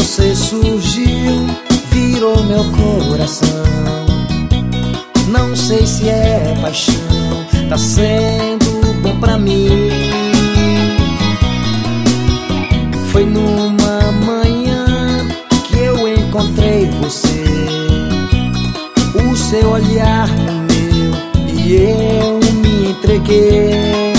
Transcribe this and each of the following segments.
você surgiu, virou meu coração. Não sei se é paixão, tá sendo bom pra mim. Foi numa manhã que eu encontrei você, o seu olhar no meu e eu me entreguei.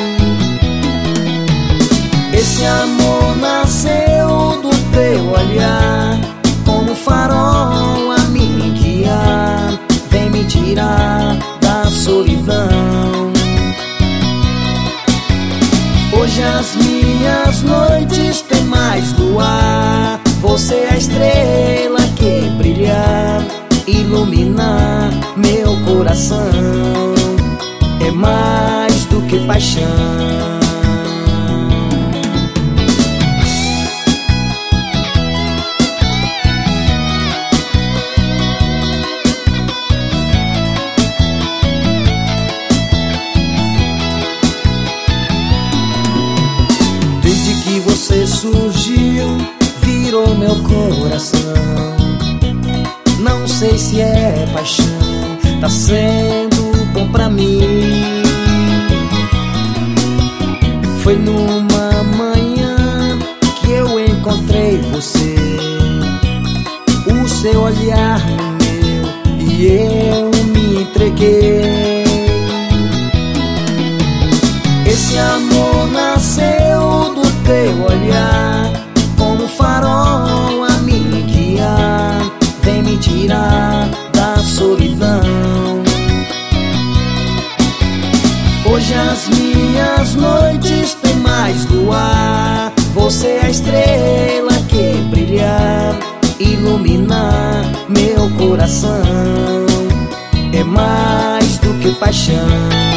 Esse amor nasceu do teu olhar, como um farol a me guiar, vem me tirar da solidão. Hoje as minhas noites têm mais luar, você é a estrela que brilha, iluminar meu coração. É mais do que paixão. Desde que você surgiu, virou meu coração. Não sei se é paixão, tá sendo bom pra mim. Foi numa manhã que eu encontrei você, o seu olhar no meu e eu me entreguei. Esse amor nasceu do teu olhar, como um farol a me guiar, vem me tirar da solidão. Hoje as minhas noites têm mais luar, você é a estrela que brilha, iluminar meu coração. É mais do que paixão.